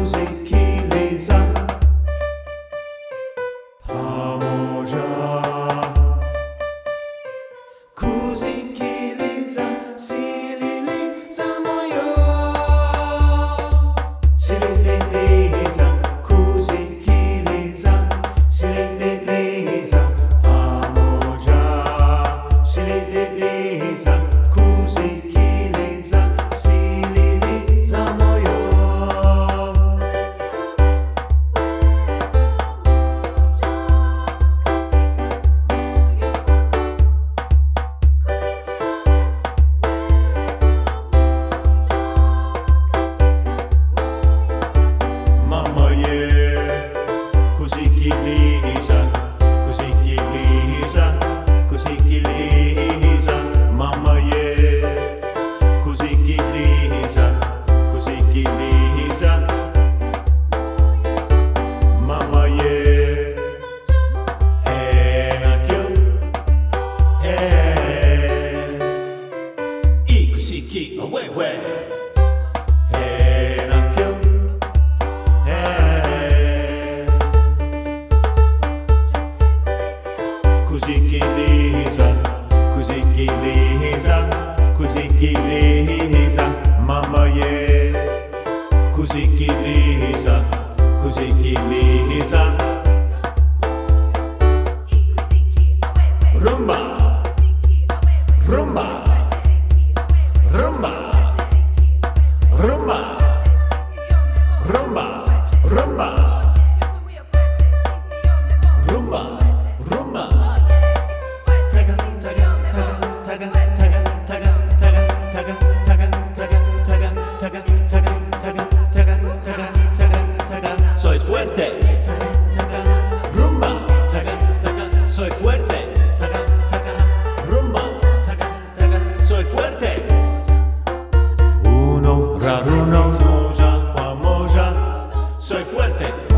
Kusikiliza pamoja, kusikiliza silili za moyo, sililiza, kusikiliza sililiza pamoja, sililiza, kusikiliza silili za moyo. Mama ye, kusikiliza, kusikiliza, kusikiliza. Mama ye, kusikiliza, kusikiliza. Mama ye, enakyo, ikusiki, wewe. Enakyo, kusikiliza, kusikiliza, kusikiliza. Mama ye, kusikiliza, kusikiliza. Rumba, rumba, rumba, rumba, rumba, rumba, rumba, rumba. Taga, taga, taga, taga, taga, taga, taga, taga, taga, taga, taga, taga, taga, taga, taga, taga, taga. Soy fuerte. Taga, taga, rumba. Taga, taga, soy fuerte. Taga, taga, rumba. Taga, taga, soy fuerte. Uno, raruno, moja, qua moja. Soy fuerte.